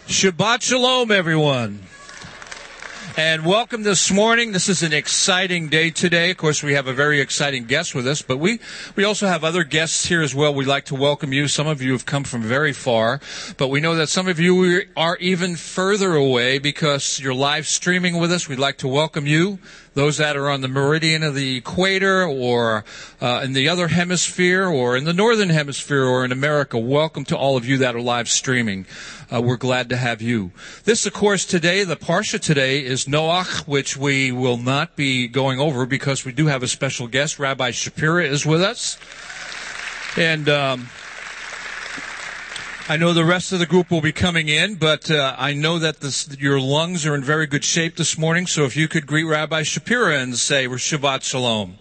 Shabbat Shalom, everyone. And welcome this morning. This is an exciting day today. Of course, we have a very exciting guest with us, but we also have other guests here as well. We'd like to welcome you. Some of you have come from very far, but we know that some of you are even further away because you're live streaming with us. We'd like to welcome you. Those that are on the meridian of the equator or in the other hemisphere or in the northern hemisphere or in America, welcome to all of you that are live streaming. We're glad to have you. This, of course, today, the Parsha today is Noach, which we will not be going over because we do have a special guest. Rabbi Shapira is with us. And I know the rest of the group will be coming in, but I know that your lungs are in very good shape this morning, so if you could greet Rabbi Shapira and say, we're Shabbat Shalom.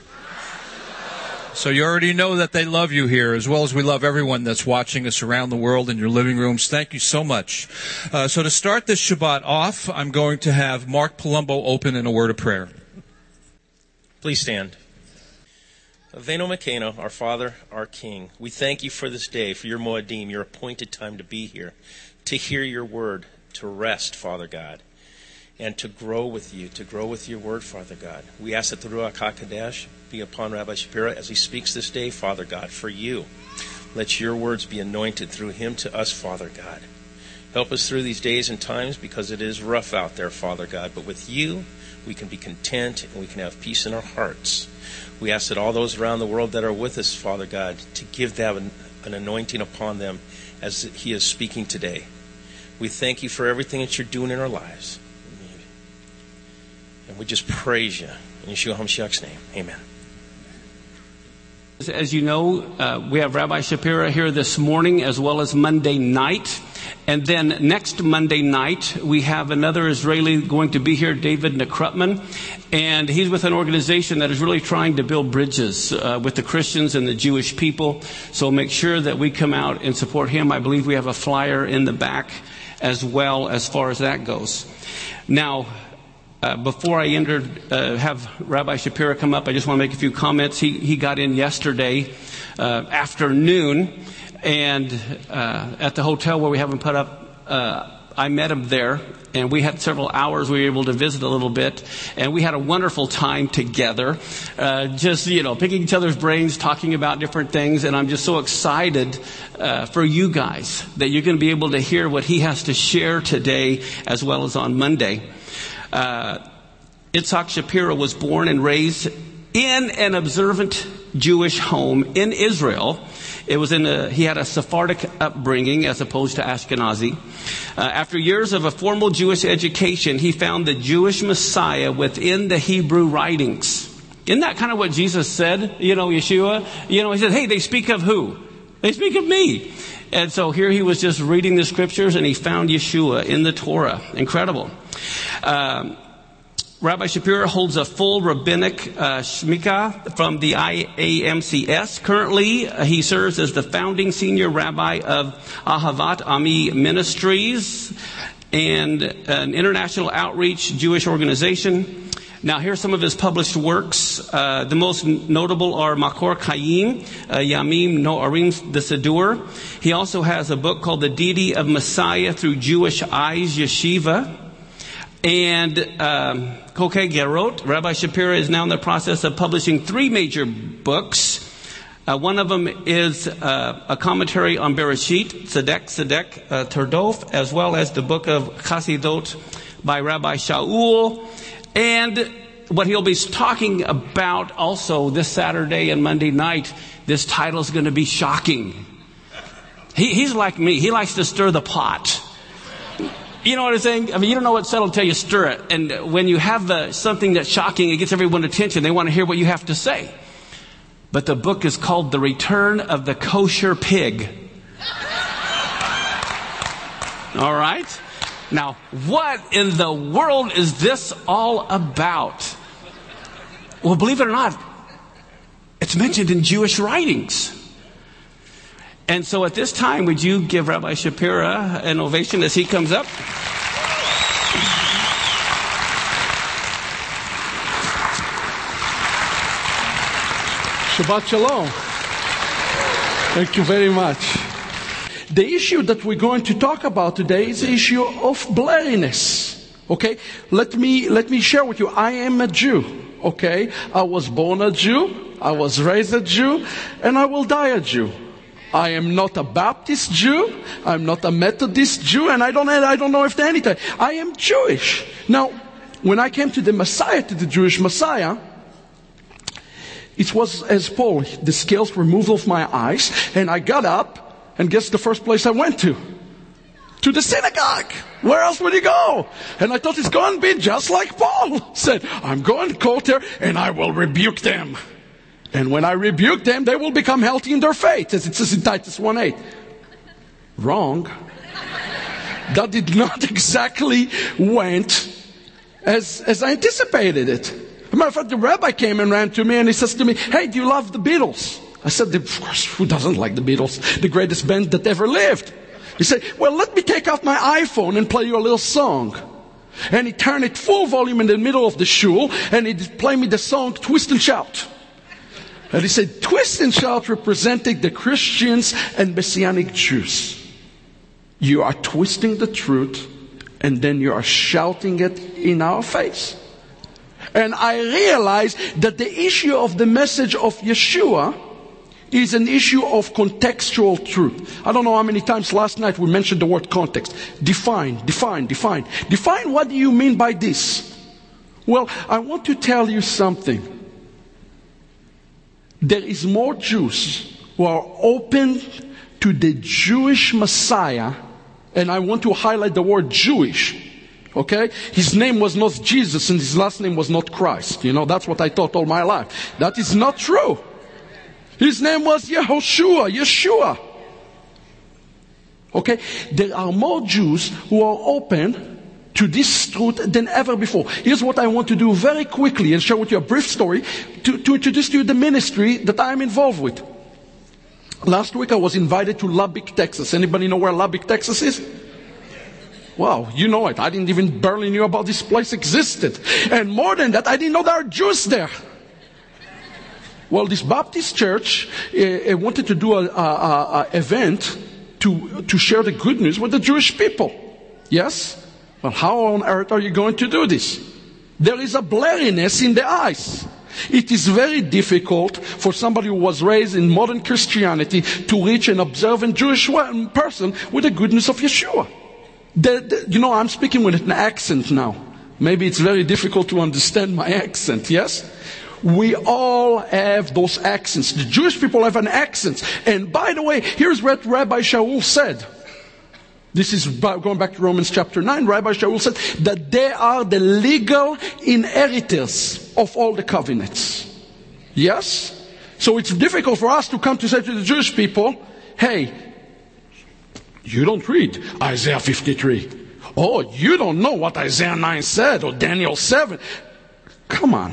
So you already know that they love you here, as well as we love everyone that's watching us around the world in your living rooms. Thank you so much. So to start this Shabbat off, I'm going to have Mark Palumbo open in a word of prayer. Please stand. Avenu Malkeinu, our Father, our King, we thank you for this day, for your Moedim, your appointed time to be here, to hear your word, to rest, Father God, and to grow with you, to grow with your word, Father God. We ask that the Ruach HaKodesh be upon Rabbi Shapira as he speaks this day, Father God, for you. Let your words be anointed through him to us, Father God. Help us through these days and times because it is rough out there, Father God, but with you we can be content and we can have peace in our hearts. We ask that all those around the world that are with us, Father God, to give them an anointing upon them as he is speaking today. We thank you for everything that you're doing in our lives. And we just praise you. In Yeshua HaMashiach's name, amen. As you know, we have Rabbi Shapira here this morning as well as Monday night. And then next Monday night, we have another Israeli going to be here, David Nekrutman. And he's with an organization that is really trying to build bridges with the Christians and the Jewish people. So make sure that we come out and support him. I believe we have a flyer in the back as well as far as that goes. Now, before I have Rabbi Shapira come up, I just want to make a few comments. He got in yesterday afternoon. And at the hotel where we have him put up, I met him there, and we had several hours. We were able to visit a little bit, and we had a wonderful time together, just, picking each other's brains, talking about different things. And I'm just so excited for you guys that you're going to be able to hear what he has to share today as well as on Monday. Itzhak Shapira was born and raised in an observant Jewish home in Israel. It was he had a Sephardic upbringing as opposed to Ashkenazi. After years of a formal Jewish education, he found the Jewish Messiah within the Hebrew writings. Isn't that kind of what Jesus said? Yeshua? He said, hey, they speak of who? They speak of me. And so here he was just reading the scriptures and he found Yeshua in the Torah. Incredible. Rabbi Shapira holds a full rabbinic shmika from the IAMCS. Currently, he serves as the founding senior rabbi of Ahavat Ami Ministries and an international outreach Jewish organization. Now, here's some of his published works. The most notable are Makor Chaim, Yamim Noarim the Siddur. He also has a book called The Deity of Messiah Through Jewish Eyes, Yeshiva. And Kokei Gerot, Rabbi Shapira is now in the process of publishing 3 major books. One of them is a commentary on Bereshit, Tzedek Terdof, as well as the book of Chassidot by Rabbi Shaul. And what he'll be talking about also this Saturday and Monday night, this title is going to be shocking. He's like me. He likes to stir the pot. You know what I'm saying? I mean, you don't know what's settled until you stir it. And when you have something that's shocking, it gets everyone's attention. They want to hear what you have to say. But the book is called The Return of the Kosher Pig. All right? Now, what in the world is this all about? Well, believe it or not, it's mentioned in Jewish writings. And so at this time, would you give Rabbi Shapira an ovation as he comes up? Shabbat Shalom. Thank you very much. The issue that we're going to talk about today is the issue of blurriness. Okay? Let me share with you. I am a Jew. Okay? I was born a Jew. I was raised a Jew. And I will die a Jew. I am not a Baptist Jew. I'm not a Methodist Jew. And I don't know if they're anything. I am Jewish. Now, when I came to the Messiah, to the Jewish Messiah, it was as Paul, the scales were removed off my eyes, and I got up, and guess the first place I went to? To the synagogue. Where else would you go? And I thought it's going to be just like Paul said, I'm going to go there, and I will rebuke them. And when I rebuke them, they will become healthy in their faith, as it says in Titus 1:8. Wrong. That did not exactly went as I anticipated it. As a matter of fact, the rabbi came and ran to me and he says to me, hey, do you love the Beatles? I said, of course, who doesn't like the Beatles? The greatest band that ever lived. He said, well, let me take out my iPhone and play you a little song. And he turned it full volume in the middle of the shul and he played me the song Twist and Shout. And he said, Twist and Shout representing the Christians and Messianic Jews. You are twisting the truth and then you are shouting it in our face. And I realized that the issue of the message of Yeshua is an issue of contextual truth. I don't know how many times last night we mentioned the word context. Define. Define what do you mean by this? Well, I want to tell you something. There is more Jews who are open to the Jewish Messiah, and I want to highlight the word Jewish. Okay? His name was not Jesus and his last name was not Christ. You know, that's what I thought all my life. That is not true. His name was Yeshua. Okay? There are more Jews who are open to this truth than ever before. Here's what I want to do very quickly and share with you a brief story to introduce to you the ministry that I'm involved with. Last week I was invited to Lubbock, Texas. Anybody know where Lubbock, Texas is? Wow, you know it. I didn't even barely knew about this place existed. And more than that, I didn't know there are Jews there. Well, this Baptist church wanted to do an event to share the good news with the Jewish people. Yes? Well, how on earth are you going to do this? There is a blurriness in the eyes. It is very difficult for somebody who was raised in modern Christianity to reach an observant Jewish person with the goodness of Yeshua. You know, I'm speaking with an accent now. Maybe it's very difficult to understand my accent, yes? We all have those accents. The Jewish people have an accent. And by the way, here's what Rabbi Shaul said. This is going back to Romans chapter 9. Rabbi Shaul said that they are the legal inheritors of all the covenants. Yes? So it's difficult for us to come to say to the Jewish people, hey, you don't read Isaiah 53. Oh, you don't know what Isaiah 9 said or Daniel 7. Come on.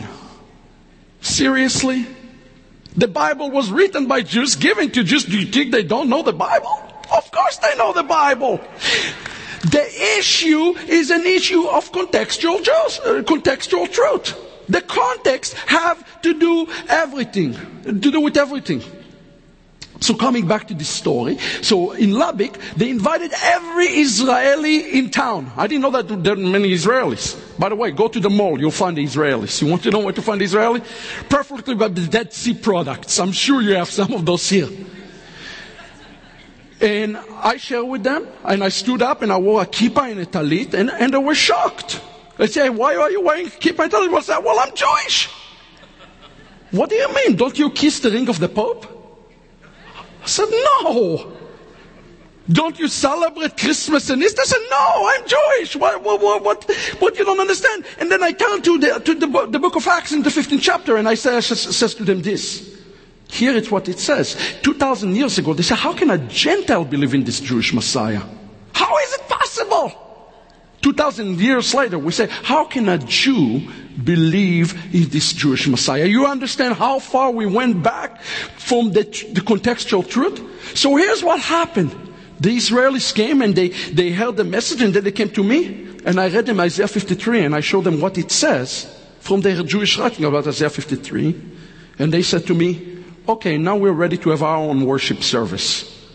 Seriously? The Bible was written by Jews, given to Jews. Do you think they don't know the Bible? Of course they know the Bible. The issue is an issue of contextual truth. The context have to do with everything. So coming back to this story, so in Lubbock, they invited every Israeli in town. I didn't know that there are many Israelis. By the way, go to the mall, you'll find the Israelis. You want to know where to find the Israeli? Perfectly about the Dead Sea products. I'm sure you have some of those here. And I shared with them, and I stood up and I wore a kippah and a talit, and they were shocked. They say, why are you wearing kippah and talit? I said, well, I'm Jewish. What do you mean? Don't you kiss the ring of the Pope? I said, no. Don't you celebrate Christmas and Easter? I said, no, I'm Jewish. What you don't understand? And then I turned to the book of Acts in the 15th chapter, and I says to them this. Here it's what it says. 2,000 years ago, they said, how can a Gentile believe in this Jewish Messiah? How is it possible? 2,000 years later, we say, how can a Jew believe in this Jewish Messiah? You understand how far we went back from the contextual truth? So here's what happened. The Israelis came and they heard the message, and then they came to me, and I read them Isaiah 53, and I showed them what it says from their Jewish writing about Isaiah 53. And they said to me, okay, now we're ready to have our own worship service.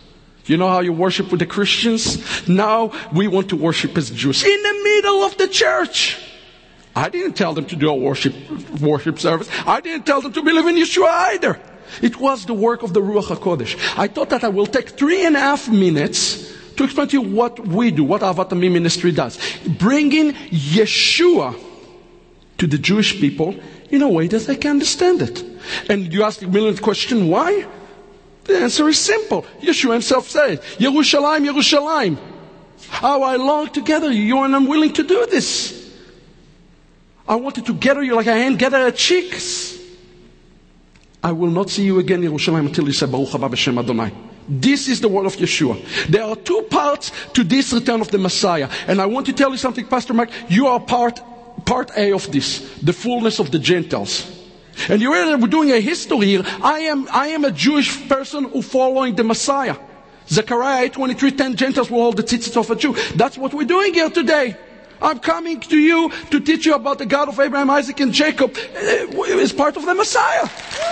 You know how you worship with the Christians? Now we want to worship as Jews. In the middle of the church. I didn't tell them to do a worship service. I didn't tell them to believe in Yeshua either. It was the work of the Ruach HaKodesh. I thought that I will take 3.5 minutes to explain to you what we do, what Ahavat Amim ministry does. Bringing Yeshua to the Jewish people in a way that they can understand it. And you ask the millionth question, why? The answer is simple. Yeshua himself said, Yerushalayim, Yerushalayim. How I long to gather you, and I'm willing to do this. I wanted to gather you like a hen gather her chicks. I will not see you again, Yerushalayim, until you say, Baruch haba b'shem Adonai. This is the word of Yeshua. There are 2 parts to this return of the Messiah. And I want to tell you something, Pastor Mark. You are part A of this. The fullness of the Gentiles. And you realize we're doing a history here. I am a Jewish person who following the Messiah. Zechariah 8:23, 10 Gentiles were all the tzitzit of a Jew. That's what we're doing here today. I'm coming to you to teach you about the God of Abraham, Isaac, and Jacob as part of the Messiah.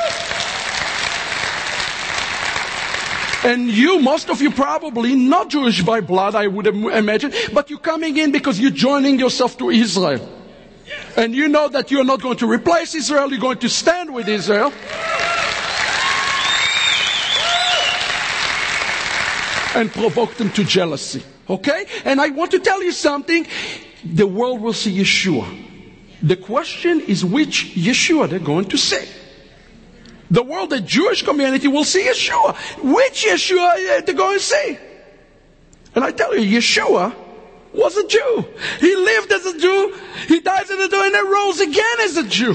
And you, most of you probably, not Jewish by blood, I would imagine, but you're coming in because you're joining yourself to Israel. And you know that you're not going to replace Israel, you're going to stand with Israel. And provoke them to jealousy. Okay? And I want to tell you something. The world will see Yeshua. The question is which Yeshua they're going to see. The world, the Jewish community will see Yeshua. Which Yeshua they're going to see? And I tell you, Yeshua was a Jew. He lived as a Jew. He died as a Jew and then rose again as a Jew.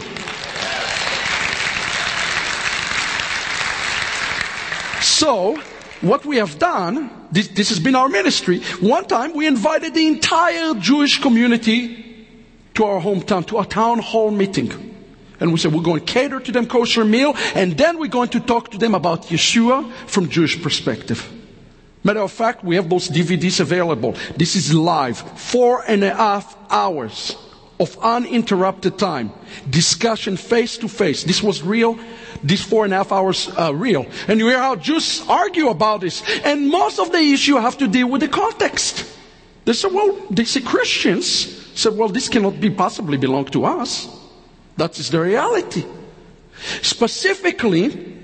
So, what we have done, this has been our ministry. One time we invited the entire Jewish community to our hometown, to a town hall meeting. And we said we're going to cater to them kosher meal, and then we're going to talk to them about Yeshua from Jewish perspective. Matter of fact, we have those DVDs available. This is live, 4.5 hours of uninterrupted time. Discussion face to face. This was real. These 4.5 hours are real. And you hear how Jews argue about this. And most of the issue have to deal with the context. They say Christians said, well, this cannot possibly belong to us. That is the reality. Specifically,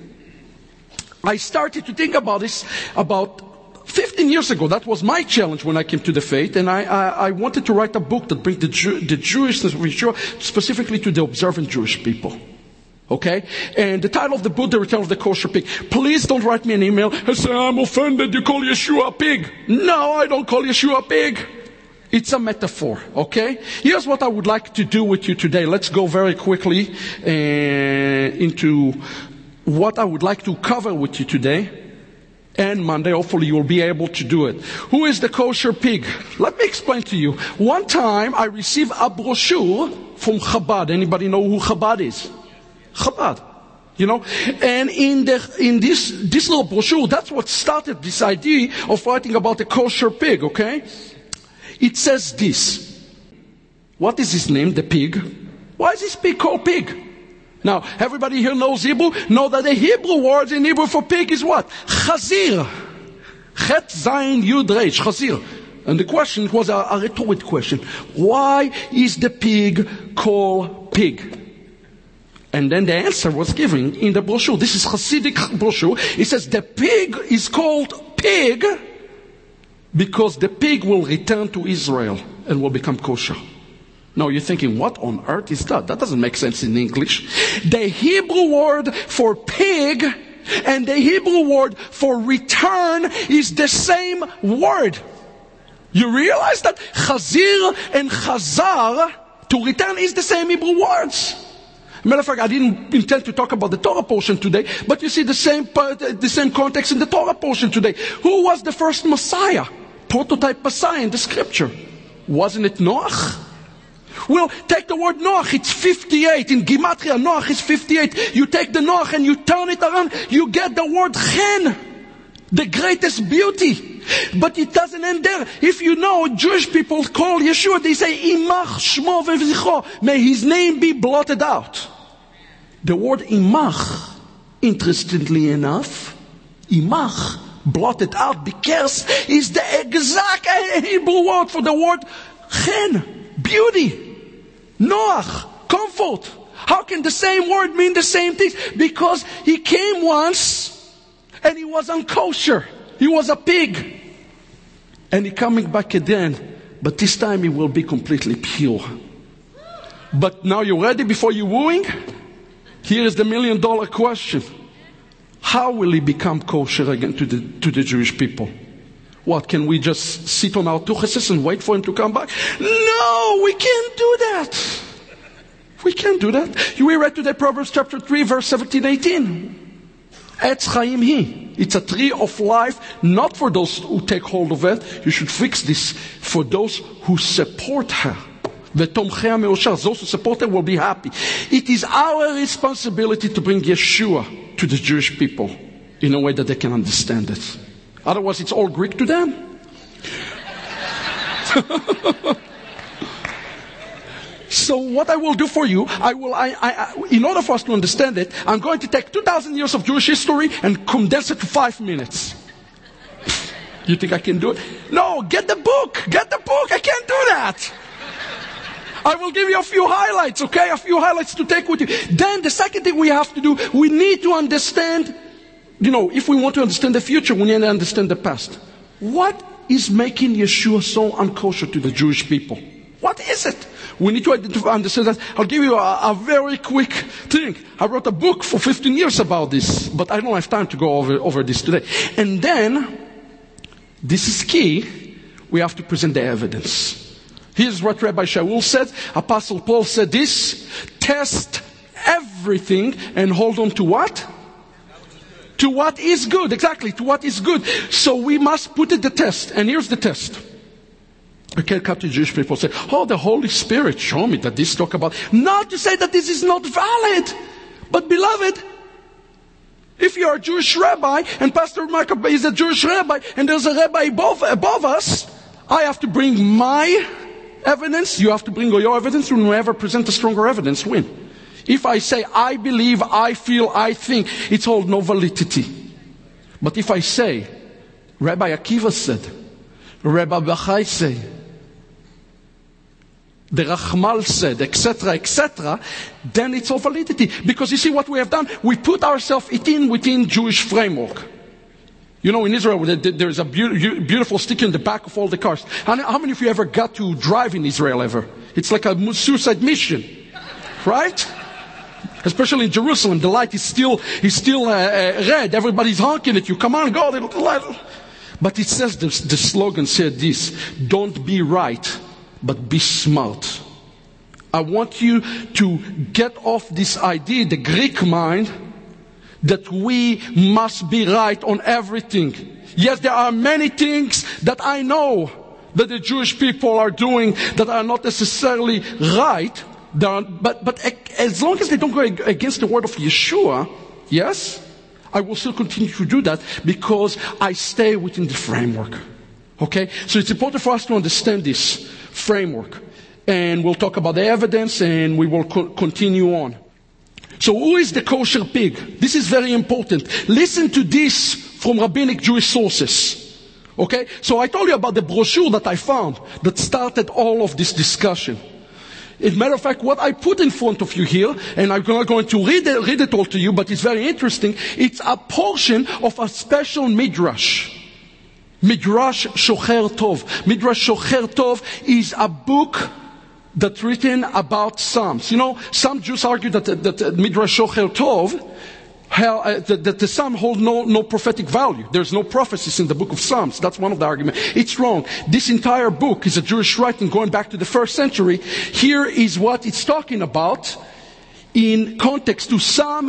I started to think about this about 15 years ago. That was my challenge when I came to the faith, and I wanted to write a book that brings the Jewishness of Yeshua specifically to the observant Jewish people. Okay? And the title of the book, The Return of the Kosher Pig. Please don't write me an email and say, I'm offended you call Yeshua a pig. No, I don't call Yeshua a pig. It's a metaphor, okay? Here's what I would like to do with you today. Let's go very quickly into what I would like to cover with you today. And Monday, hopefully you'll be able to do it. Who is the kosher pig? Let me explain to you. One time I received a brochure from Chabad. Anybody know who Chabad is? Chabad. You know? And in this little brochure, that's what started this idea of writing about the kosher pig, okay? It says this. What is his name, the pig? Why is this pig called pig? Now, everybody here knows Hebrew. Know that the Hebrew word in Hebrew for pig is what? Chazir. Chet Zayin Yud Reish. Chazir. And the question was a rhetorical question. Why is the pig called pig? And then the answer was given in the brochure. This is Hasidic brochure. It says the pig is called pig because the pig will return to Israel and will become kosher. Now you're thinking, what on earth is that? That doesn't make sense in English. The Hebrew word for pig and the Hebrew word for return is the same word. You realize that chazir and chazar, to return, is the same Hebrew words. Matter of fact, I didn't intend to talk about the Torah portion today, but you see the same context in the Torah portion today. Who was the first Messiah? Prototype Messiah in the scripture. Wasn't it Noach? Well, take the word Noach, it's 58. In Gematria, Noach is 58. You take the Noach and you turn it around, you get the word Chen, the greatest beauty. But it doesn't end there. If you know, Jewish people call Yeshua, they say, Imach Shmo V'Zichro, may his name be blotted out. The word Imach, interestingly enough, Imach blotted out. Because is the exact Hebrew word for the word chen, beauty, noach, comfort. How can the same word mean the same thing? Because he came once and he was unkosher. He was a pig. And he coming back again, but this time he will be completely pure. But now you're ready before you wooing? Here is the $1 million question. How will he become kosher again to the Jewish people? What, can we just sit on our tucheses and wait for him to come back? No, we can't do that. We can't do that. We read today Proverbs chapter 3, verse 17, 18. Etz chaim hi. It's a tree of life, not for those who take hold of it. You should fix this. For those who support her. V'tomchei me'oshar. Those who support her will be happy. It is our responsibility to bring Yeshua to the Jewish people in a way that they can understand it. Otherwise, it's all Greek to them. So what I will do for you, in order for us to understand it, I'm going to take 2,000 years of Jewish history and condense it to 5 minutes. You think I can do it? No, get the book. Get the book. I can't do that. I will give you a few highlights, okay? A few highlights to take with you. Then the second thing we have to do, we need to understand, if we want to understand the future, we need to understand the past. What is making Yeshua so unkosher to the Jewish people? What is it? We need to understand that. I'll give you a very quick thing. I wrote a book for 15 years about this, but I don't have time to go over this today. And then, this is key, we have to present the evidence. Here's what Rabbi Shaul said. Apostle Paul said this: test everything and hold on to what? To what is good. Exactly, to what is good. So we must put it the test. And here's the test. I can't come to Jewish people and say, oh, the Holy Spirit, show me that this talk about. Not to say that this is not valid. But beloved, if you're a Jewish rabbi, and Pastor Michael is a Jewish rabbi, and there's a rabbi above us, I have to bring my evidence, you have to bring your evidence, and whoever presents a stronger evidence win. If I say, I believe, I feel, I think, it's all no validity. But if I say, Rabbi Akiva said, Rabbi Bachai said, the Rachmal said, etc., etc., then it's all validity. Because you see what we have done? We put ourselves within Jewish framework. In Israel, there's a beautiful sticker in the back of all the cars. How many of you ever got to drive in Israel ever? It's like a suicide mission. Right? Especially in Jerusalem, the light is still red. Everybody's honking at you. Come on, go. But it says, the slogan said this: don't be right, but be smart. I want you to get off this idea, the Greek mind, that we must be right on everything. Yes, there are many things that I know that the Jewish people are doing that are not necessarily right. But as long as they don't go against the word of Yeshua, yes, I will still continue to do that because I stay within the framework. Okay? So it's important for us to understand this framework. And we'll talk about the evidence and we will continue on. So who is the kosher pig? This is very important. Listen to this from rabbinic Jewish sources. Okay? So I told you about the brochure that I found that started all of this discussion. As a matter of fact, what I put in front of you here, and I'm not going to read it all to you, but it's very interesting. It's a portion of a special midrash. Midrash Shocher Tov. Midrash Shocher Tov is a book that's written about Psalms. Some Jews argue that Midrash Shocher Tov, that the Psalm hold no prophetic value. There's no prophecies in the book of Psalms. That's one of the arguments. It's wrong. This entire book is a Jewish writing going back to the 1st century. Here is what it's talking about in context to Psalm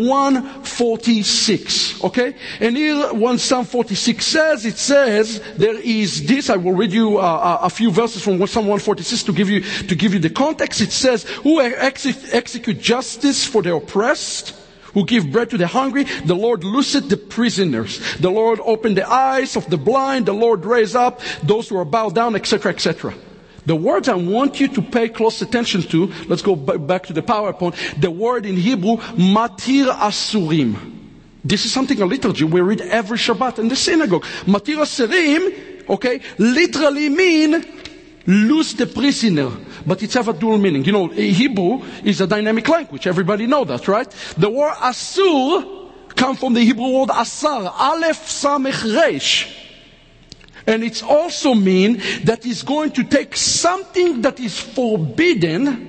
146. Okay? And here, when Psalm 46 says, there is this, I will read you a few verses from Psalm 146 to give you the context. It says, who execute justice for the oppressed, who give bread to the hungry. The Lord loosed the prisoners. The Lord opened the eyes of the blind. The Lord raised up those who are bowed down, etc., etc. The words I want you to pay close attention to, let's go back to the PowerPoint. The word in Hebrew, matir asurim. This is something a liturgy we read every Shabbat in the synagogue. Matir Aserim, okay, literally mean loose the prisoner. But it's have a dual meaning. You know, Hebrew is a dynamic language. Everybody know that, right? The word asur comes from the Hebrew word asar, aleph samech resh. And it's also mean that he's going to take something that is forbidden,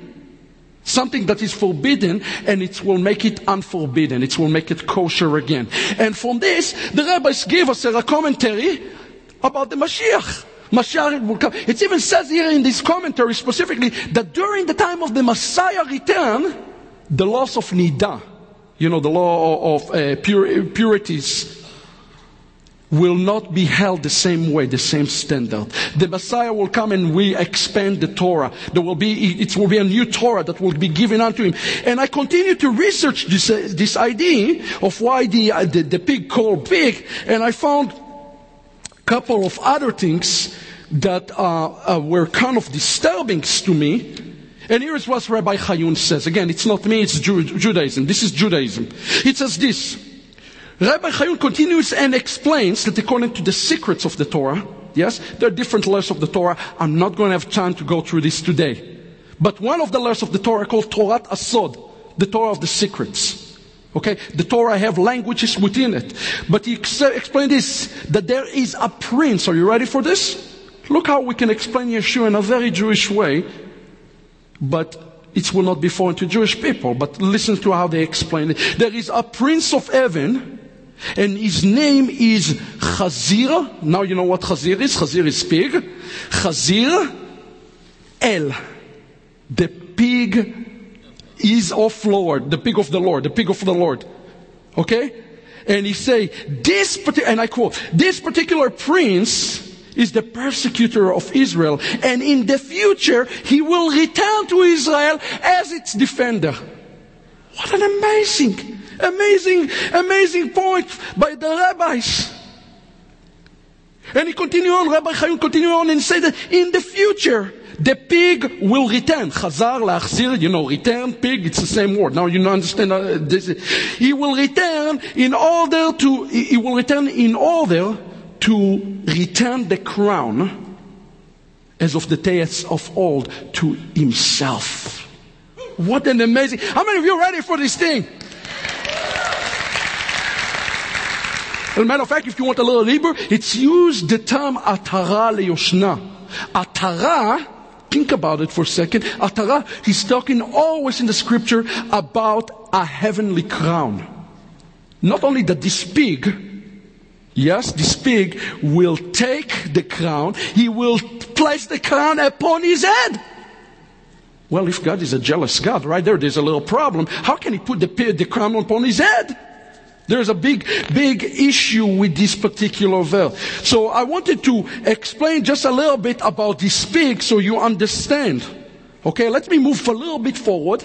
and it will make it unforbidden. It will make it kosher again. And from this, the rabbis give us a commentary about the Mashiach. Mashiach will come. It even says here in this commentary specifically that during the time of the Messiah return, the laws of Nida, you know, the law of purities, will not be held the same way, the same standard. The Messiah will come and we expand the Torah. It will be a new Torah that will be given unto him. And I continue to research this idea of why the pig called pig, and I found a couple of other things that were kind of disturbing to me. And here is what Rabbi Chayun says. Again, it's not me, it's Judaism. This is Judaism. It says this. Rabbi Chayun continues and explains that according to the secrets of the Torah, yes, there are different layers of the Torah. I'm not going to have time to go through this today. But one of the layers of the Torah called Torat Asod, the Torah of the secrets. Okay, the Torah have languages within it. But he explained this, that there is a prince. Are you ready for this? Look how we can explain Yeshua in a very Jewish way, but it will not be foreign to Jewish people. But listen to how they explain it. There is a prince of heaven, and his name is Chazir. Now you know what Chazir is. Chazir is pig. Chazir El. The pig is of Lord. The pig of the Lord. The pig of the Lord. Okay? And he say, and I quote, this particular prince is the persecutor of Israel. And in the future, he will return to Israel as its defender. What an amazing point by the rabbis. And he continue on, Rabbi Chayun continue on and say that in the future, the pig will return. Chazar, lachzir, you know, return, pig, it's the same word. Now you understand this. He will return in order to return the crown as of the days of old to himself. What an amazing, how many of you are ready for this thing? As a matter of fact, if you want a little Hebrew, it's used the term atara leyoshna. Atara, think about it for a second. Atara, he's talking always in the scripture about a heavenly crown. Not only that this pig, yes, this pig will take the crown, he will place the crown upon his head. Well, if God is a jealous God, right there's a little problem. How can he put the crown upon his head? There's a big issue with this particular verse. So I wanted to explain just a little bit about this pig so you understand. Okay, let me move a little bit forward.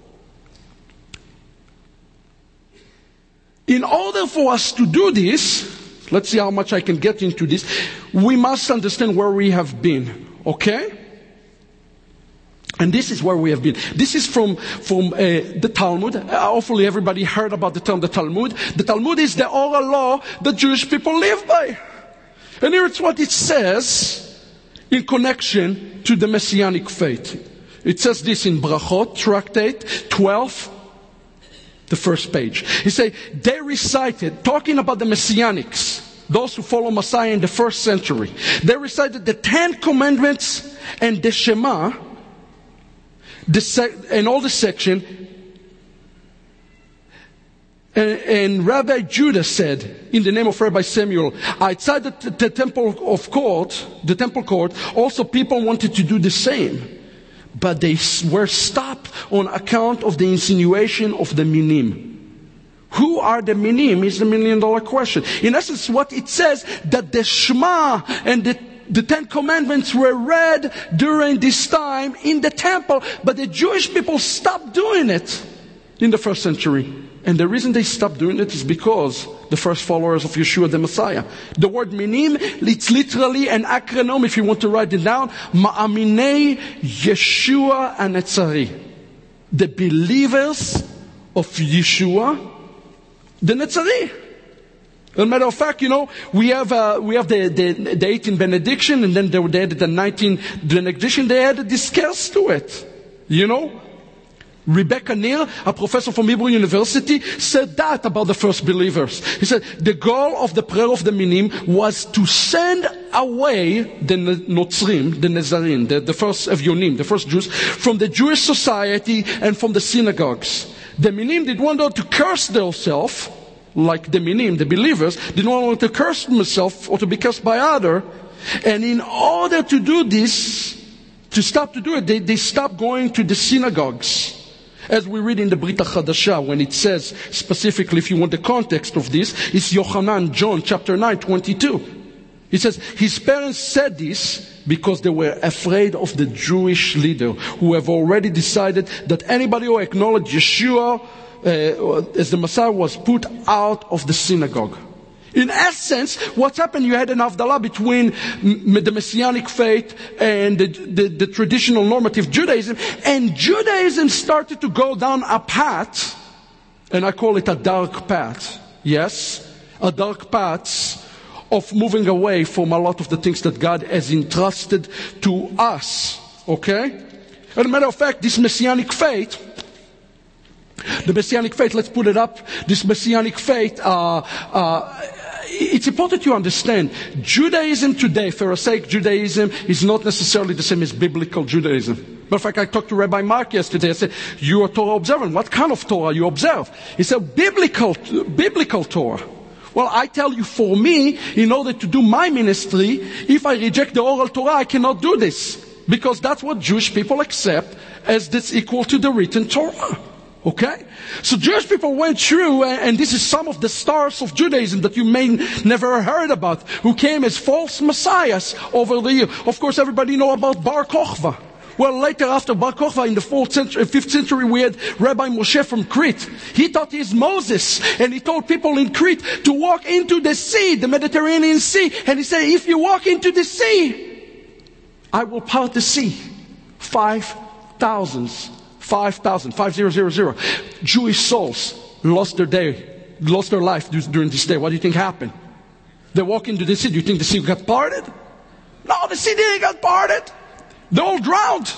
In order for us to do this, let's see how much I can get into this, we must understand where we have been. Okay? And this is where we have been. This is from the Talmud. Hopefully everybody heard about the term the Talmud. The Talmud is the oral law the Jewish people live by. And here it's what it says in connection to the Messianic faith. It says this in Brachot, Tractate 12, the first page. He say, they recited, talking about the Messianics, those who follow Messiah in the first century. They recited the 10 Commandments and the Shema, and all the section, and Rabbi Judah said, in the name of Rabbi Samuel, outside the temple court, also people wanted to do the same. But they were stopped on account of the insinuation of the minim. Who are the minim is the $1 million question. In essence, what it says, that the Shema and the 10 Commandments were read during this time in the temple, but the Jewish people stopped doing it in the first century. And the reason they stopped doing it is because the first followers of Yeshua the Messiah. The word minim, it's literally an acronym, if you want to write it down, Ma'aminei Yeshua HaNetzari. The believers of Yeshua the Netzari. As a matter of fact, we have the 18 benediction, and then they added the 19 benediction. They added this curse to it. Rebecca Neal, a professor from Hebrew University, said that about the first believers. He said the goal of the prayer of the Minim was to send away the Notzrim, the Nazarim, the first Evyonim, the first Jews, from the Jewish society and from the synagogues. The Minim did not want to curse themselves, like the Minim, the believers, did not want to curse themselves or to be cursed by others. And in order to do this, to stop to do it, they stopped going to the synagogues. As we read in the Brit HaChadashah, when it says specifically, if you want the context of this, it's Yochanan, John, chapter 9, 22. It says, his parents said this because they were afraid of the Jewish leader who have already decided that anybody who acknowledged Yeshua as the Messiah was put out of the synagogue. In essence, what's happened, you had an Havdalah between the Messianic faith and the traditional normative Judaism, and Judaism started to go down a path, and I call it a dark path. Yes, a dark path of moving away from a lot of the things that God has entrusted to us. Okay? As a matter of fact, this Messianic faith, let's put it up, this Messianic faith, it's important you understand, Judaism today, Pharisaic Judaism, is not necessarily the same as biblical Judaism. Matter of fact, I talked to Rabbi Mark yesterday. I said, you are Torah observant. What kind of Torah you observe? He said, biblical Torah. Well, I tell you, for me, in order to do my ministry, if I reject the oral Torah, I cannot do this. Because that's what Jewish people accept as this equal to the written Torah. Okay? So Jewish people went through, and this is some of the stars of Judaism that you may never heard about, who came as false messiahs over the year. Of course, everybody know about Bar Kokhba. Well, later after Bar Kokhba in the 5th century, we had Rabbi Moshe from Crete. He thought he's Moses, and he told people in Crete to walk into the sea, the Mediterranean Sea. And he said, if you walk into the sea, I will part the sea. 5,000 Jewish souls lost their life during this day. What do you think happened? They walk into the sea. Do you think the sea got parted? No, the sea didn't get parted. They all drowned.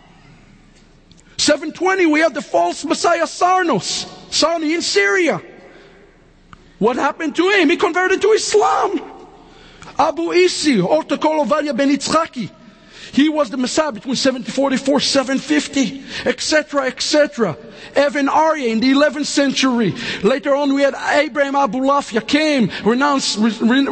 720, we had the false Messiah Sarni in Syria. What happened to him? He converted to Islam. Abu Isi, or to call Ovadia ben Yitzchaki. He was the Messiah between 744, 750, etc., etc. Evan Aryeh in the 11th century. Later on, we had Abraham Abulafia came, renounced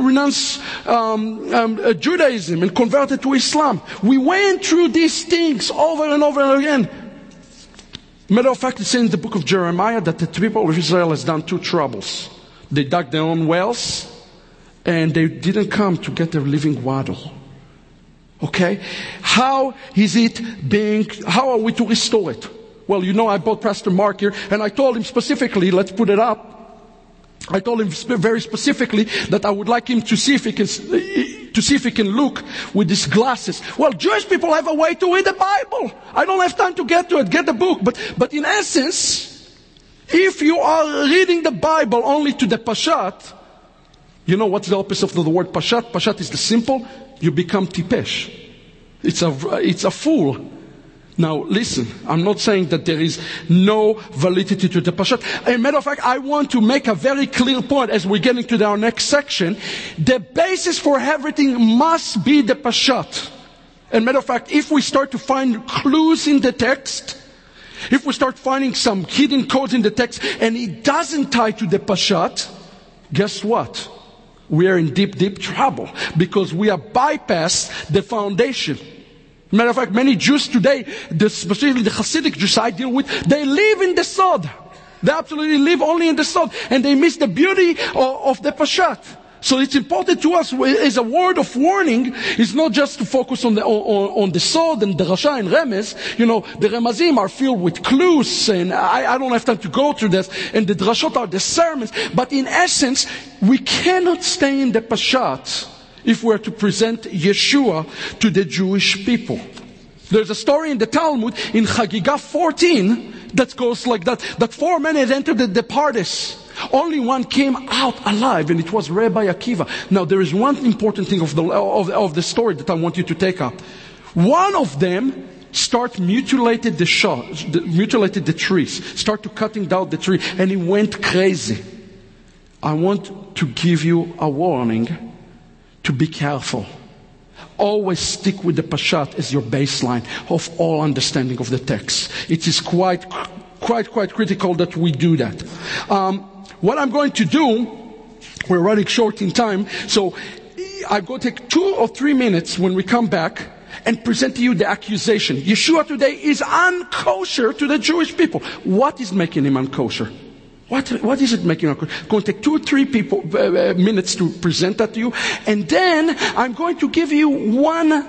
Judaism and converted to Islam. We went through these things over and over again. Matter of fact, it's in the book of Jeremiah that the people of Israel has done 2 troubles. They dug their own wells, and they didn't come to get their living water. Okay? How are we to restore it? Well, I brought Pastor Mark here, and I told him specifically, let's put it up. I told him very specifically that I would like him to see if he can look with his glasses. Well, Jewish people have a way to read the Bible. I don't have time to get to it. Get the book. But in essence, if you are reading the Bible only to the Pashat, you know what's the opposite of the word Pashat? Pashat is the simple. You become tipesh. It's a fool. Now listen, I'm not saying that there is no validity to the Pashat. As a matter of fact, I want to make a very clear point as we're getting to our next section. The basis for everything must be the Pashat. As a matter of fact, if we start to find clues in the text, if we start finding some hidden codes in the text, and it doesn't tie to the Pashat, guess what? We are in deep trouble because we have bypassed the foundation. Matter of fact, many Jews today, especially the Hasidic Jews I deal with, they live in the Sod. They absolutely live only in the Sod, and they miss the beauty of the Pashat. So it's important to us as a word of warning. It's not just to focus on the Sod and the Rasha and Remez. The Remazim are filled with clues, and I don't have time to go through this. And the Drashot are the sermons. But in essence, we cannot stay in the Pashat if we're to present Yeshua to the Jewish people. There's a story in the Talmud in Chagiga 14 that goes like that 4 men had entered the Pardes. Only one came out alive, and it was Rabbi Akiva. Now, there is one important thing of the story that I want you to take up. One of them mutilated the trees, started cutting down the tree, and he went crazy. I want to give you a warning to be careful. Always stick with the Pashat as your baseline of all understanding of the text. It is quite critical that we do that. What I'm going to do, we're running short in time, so I'm going to take 2 or 3 minutes when we come back and present to you the accusation. Yeshua today is unkosher to the Jewish people. What is making him unkosher? What is it making unkosher? I'm going to take 2 or 3 minutes to present that to you. And then I'm going to give you one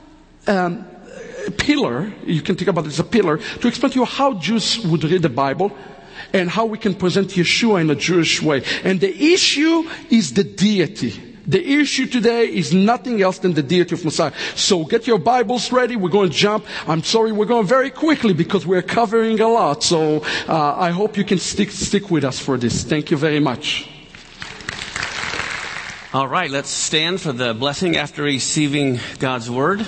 pillar, you can think about it as a pillar, to explain to you how Jews would read the Bible and how we can present Yeshua in a Jewish way. And the issue is the deity. The issue today is nothing else than the deity of Messiah. So get your Bibles ready. We're going to jump. I'm sorry, we're going very quickly because we're covering a lot. So I hope you can stick with us for this. Thank you very much. All right, let's stand for the blessing after receiving God's word.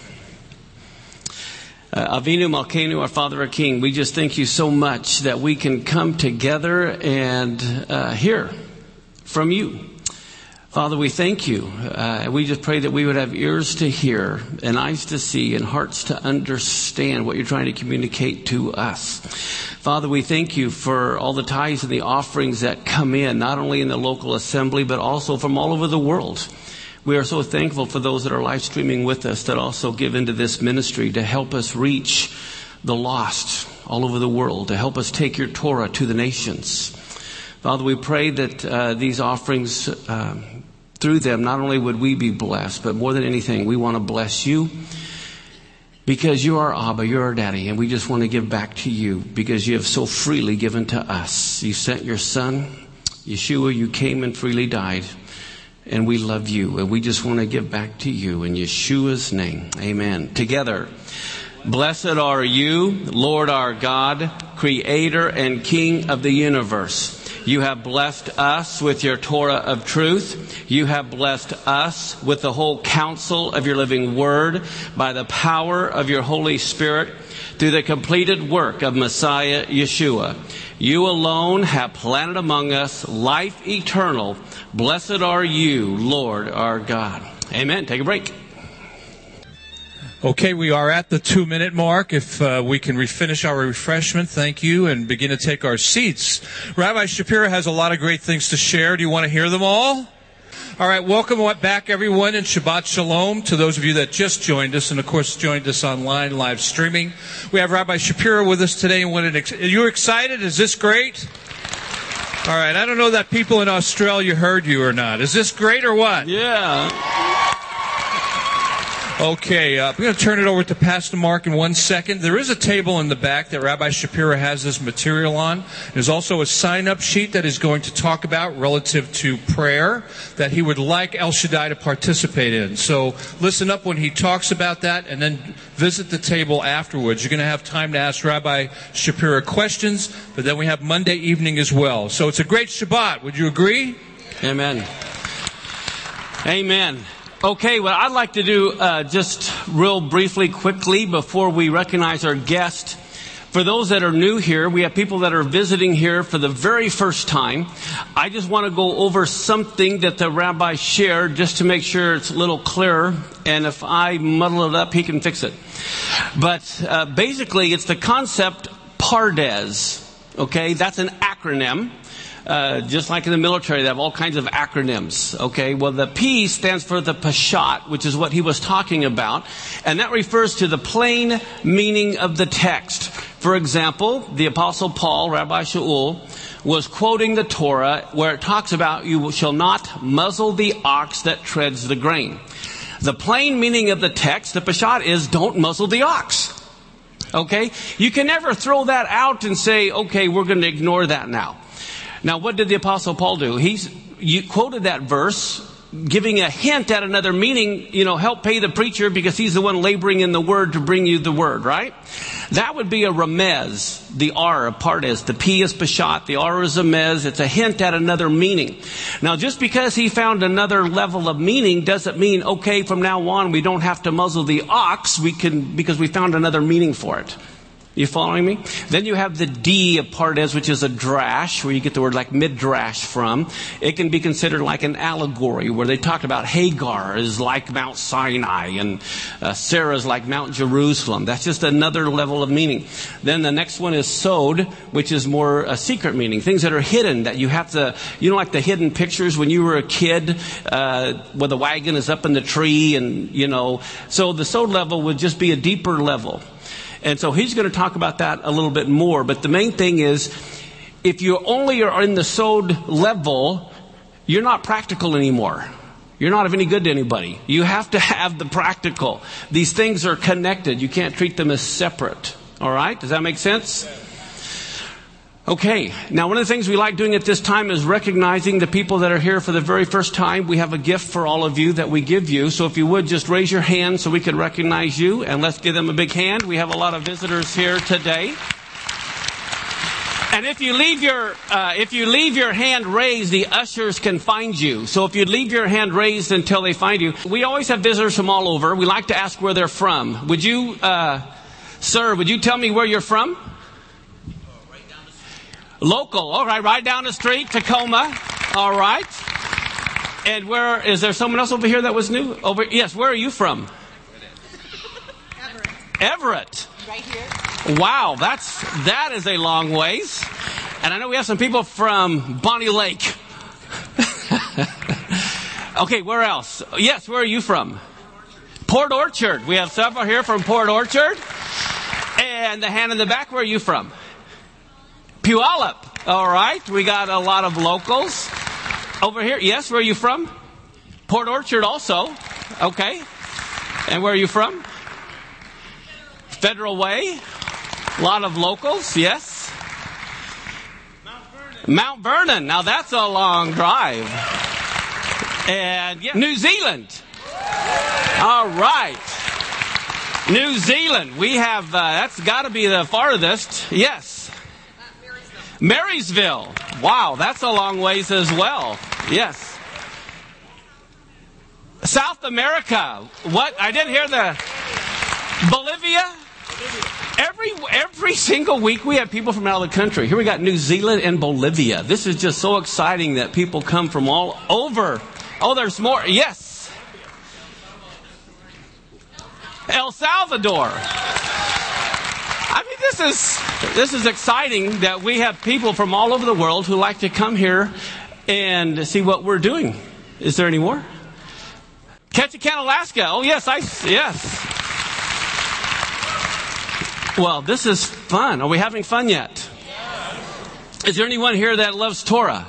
Avinu Malkeinu, our Father, our King, we just thank you so much that we can come together and hear from you. Father, we thank you. We just pray that we would have ears to hear and eyes to see and hearts to understand what you're trying to communicate to us. Father, we thank you for all the tithes and the offerings that come in, not only in the local assembly, but also from all over the world. We are so thankful for those that are live streaming with us that also give into this ministry to help us reach the lost all over the world, to help us take your Torah to the nations. Father, we pray that these offerings, through them, not only would we be blessed, but more than anything, we want to bless you because you are Abba, you're our daddy, and we just want to give back to you because you have so freely given to us. You sent your son, Yeshua, you came and freely died. And we love you, and we just want to give back to you in Yeshua's name. Amen. Together, blessed are you, Lord our God, creator and king of the universe. You have blessed us with your Torah of truth. You have blessed us with the whole counsel of your living word by the power of your Holy Spirit through the completed work of Messiah Yeshua. You alone have planted among us life eternal. Blessed are you, Lord our God. Amen. Take a break. Okay, we are at the 2-minute mark. If we can finish our refreshment, thank you, and begin to take our seats. Rabbi Shapira has a lot of great things to share. Do you want to hear them all? All right, welcome back, everyone, and Shabbat Shalom to those of you that just joined us and, of course, joined us online, live streaming. We have Rabbi Shapira with us today. Are you excited? Is this great? All right, I don't know that people in Australia heard you or not. Is this great or what? Yeah. Okay, I'm going to turn it over to Pastor Mark in 1 second. There is a table in the back that Rabbi Shapira has this material on. There's also a sign-up sheet that he's going to talk about relative to prayer that he would like El Shaddai to participate in. So listen up when he talks about that and then visit the table afterwards. You're going to have time to ask Rabbi Shapira questions, but then we have Monday evening as well. So it's a great Shabbat. Would you agree? Amen. Amen. Okay, what I'd like to do just real briefly, quickly, before we recognize our guest. For those that are new here, we have people that are visiting here for the very first time. I just want to go over something that the rabbi shared just to make sure it's a little clearer. And if I muddle it up, he can fix it. But basically, it's the concept Pardes. Okay, that's an acronym. Just like in the military, they have all kinds of acronyms. Okay, well, the P stands for the Pashat, which is what he was talking about, and that refers to the plain meaning of the text. For example, the Apostle Paul, Rabbi Shaul, was quoting the Torah where it talks about you shall not muzzle the ox that treads the grain. The plain meaning of the text, the Pashat, is don't muzzle the ox. Okay, you can never throw that out and say, okay, we're going to ignore that now. Now, what did the Apostle Paul do? You quoted that verse, giving a hint at another meaning, help pay the preacher because he's the one laboring in the word to bring you the word, right? That would be a remez. The R of Pardes. The P is Peshat. The R is a mez. It's a hint at another meaning. Now, just because he found another level of meaning doesn't mean, okay, from now on we don't have to muzzle the ox. We can, because we found another meaning for it. You following me? Then you have the D of Pardes, which is a drash, where you get the word like midrash from. It can be considered like an allegory, where they talked about Hagar is like Mount Sinai, and Sarah is like Mount Jerusalem. That's just another level of meaning. Then the next one is Sod, which is more a secret meaning. Things that are hidden, that you have to, you know, like the hidden pictures when you were a kid, where the wagon is up in the tree, and, you know. So the Sod level would just be a deeper level. And so he's going to talk about that a little bit more. But the main thing is, if you only are in the Sod level, you're not practical anymore. You're not of any good to anybody. You have to have the practical. These things are connected. You can't treat them as separate. All right? Does that make sense? Okay. Now, one of the things we like doing at this time is recognizing the people that are here for the very first time. We have a gift for all of you that we give you. So if you would, just raise your hand so we can recognize you. And let's give them a big hand. We have a lot of visitors here today. And if you leave your hand raised, the ushers can find you. So if you leave your hand raised until they find you. We always have visitors from all over. We like to ask where they're from. Would you, sir, would you tell me where you're from? Local. All right. Right down the street, Tacoma. All right. And where, is there someone else over here that was new? Yes. Where are you from? Everett. Right here. Wow. That is a long ways. And I know we have some people from Bonnie Lake. Okay. Where else? Yes. Where are you from? Port Orchard. We have several here from Port Orchard. And the hand in the back, where are you from? Puyallup. All right. We got a lot of locals over here. Yes. Where are you from? Port Orchard also. Okay. And where are you from? Federal Way. A lot of locals. Yes. Mount Vernon. Now that's a long drive. And yeah, New Zealand. All right. New Zealand. We have, that's got to be the farthest. Yes. Marysville. Wow, that's a long ways as well. Yes. South America. What? I didn't hear the... Bolivia? Every single week we have people from out of the country. Here we got New Zealand and Bolivia. This is just so exciting that people come from all over. Oh, there's more. Yes. El Salvador. I mean, this is exciting that we have people from all over the world who like to come here and see what we're doing. Is there any more? Ketchikan, Alaska. Oh, yes. Yes. Well, this is fun. Are we having fun yet? Is there anyone here that loves Torah?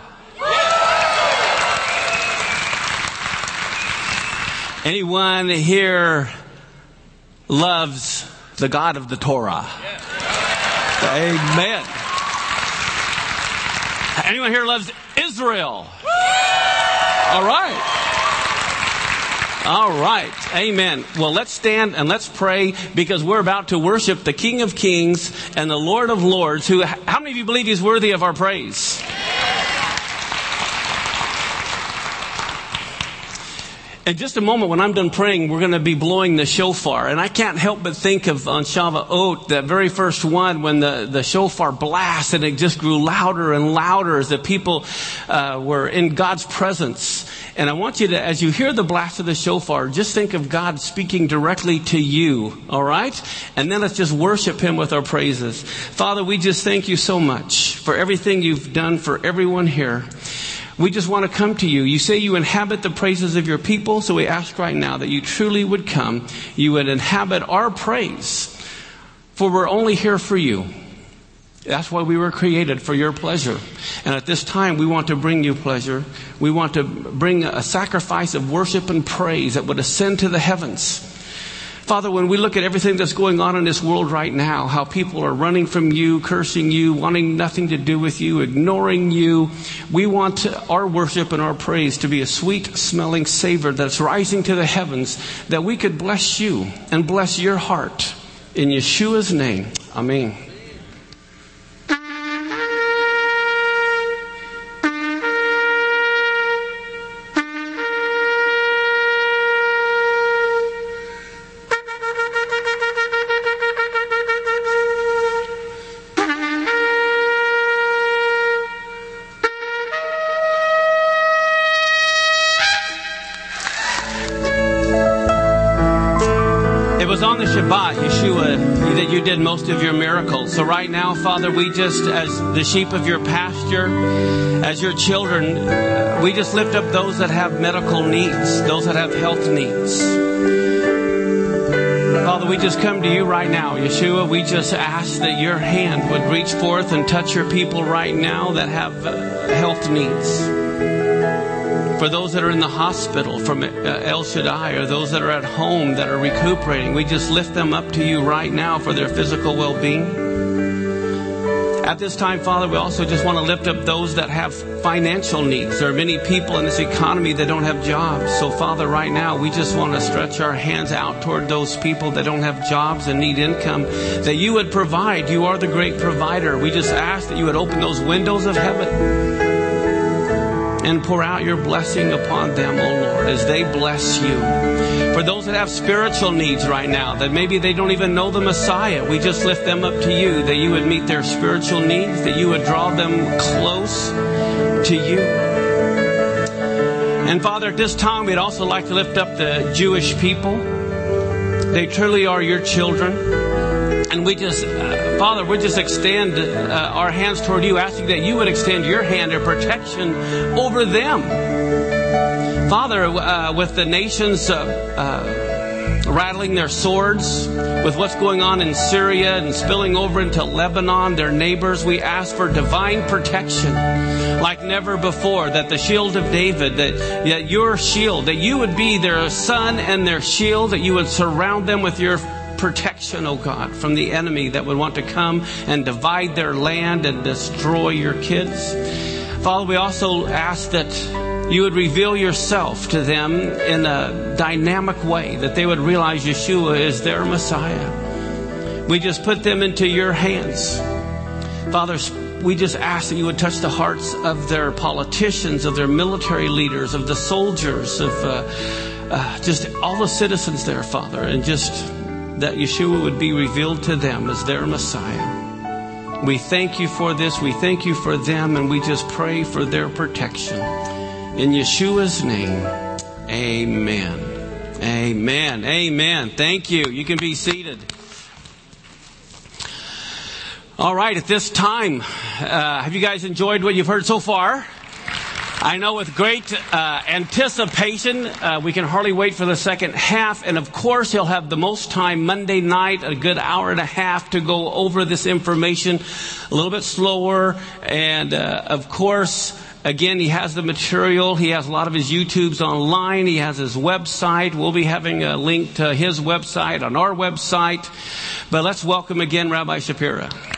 Anyone here loves the God of the Torah? Amen. Anyone here loves Israel? All right. All right. Amen. Well, let's stand and let's pray, because we're about to worship the King of Kings and the Lord of Lords. How many of you believe He's worthy of our praise? In just a moment, when I'm done praying, we're going to be blowing the shofar. And I can't help but think of on Shavuot, that very first one, when the shofar blasts and it just grew louder and louder as the people were in God's presence. And I want you to, as you hear the blast of the shofar, just think of God speaking directly to you. All right? And then let's just worship Him with our praises. Father, we just thank you so much for everything you've done for everyone here. We just want to come to you. You say you inhabit the praises of your people. So we ask right now that you truly would come. You would inhabit our praise. For we're only here for you. That's why we were created, for your pleasure. And at this time, we want to bring you pleasure. We want to bring a sacrifice of worship and praise that would ascend to the heavens. Father, when we look at everything that's going on in this world right now, how people are running from you, cursing you, wanting nothing to do with you, ignoring you, we want our worship and our praise to be a sweet smelling savor that's rising to the heavens, that we could bless you and bless your heart. In Yeshua's name, Amen. On the Shabbat, Yeshua, that you did most of your miracles. So right now, Father, we just, as the sheep of your pasture, as your children, we just lift up those that have medical needs, those that have health needs. Father, we just come to you right now, Yeshua. We just ask that your hand would reach forth and touch your people right now that have health needs. For those that are in the hospital from El Shaddai, or those that are at home that are recuperating, we just lift them up to you right now for their physical well-being. At this time, Father, we also just want to lift up those that have financial needs. There are many people in this economy that don't have jobs. So, Father, right now, we just want to stretch our hands out toward those people that don't have jobs and need income, that you would provide. You are the great provider. We just ask that you would open those windows of heaven and pour out your blessing upon them, O Lord, as they bless you. For those that have spiritual needs right now, that maybe they don't even know the Messiah, we just lift them up to you, that you would meet their spiritual needs, that you would draw them close to you. And Father, at this time, we'd also like to lift up the Jewish people. They truly are your children. And we just, Father, we just extend our hands toward you, asking that you would extend your hand of protection over them. Father, with the nations rattling their swords, with what's going on in Syria and spilling over into Lebanon, their neighbors, we ask for divine protection like never before, that the shield of David, that your shield, that you would be their sun and their shield, that you would surround them with your protection, oh God, from the enemy that would want to come and divide their land and destroy your kids. Father, we also ask that you would reveal yourself to them in a dynamic way, that they would realize Yeshua is their Messiah. We just put them into your hands. Father, we just ask that you would touch the hearts of their politicians, of their military leaders, of the soldiers, of just all the citizens there, Father, and just that Yeshua would be revealed to them as their Messiah. We thank you for this. We thank you for them, and we just pray for their protection. In Yeshua's name, amen. Amen. Amen. Thank you. You can be seated. All right, at this time, have you guys enjoyed what you've heard so far? I know with great anticipation, we can hardly wait for the second half. And of course, he'll have the most time Monday night, a good hour and a half to go over this information a little bit slower. And of course, again, he has the material. He has a lot of his YouTubes online. He has his website. We'll be having a link to his website on our website. But let's welcome again Rabbi Shapira.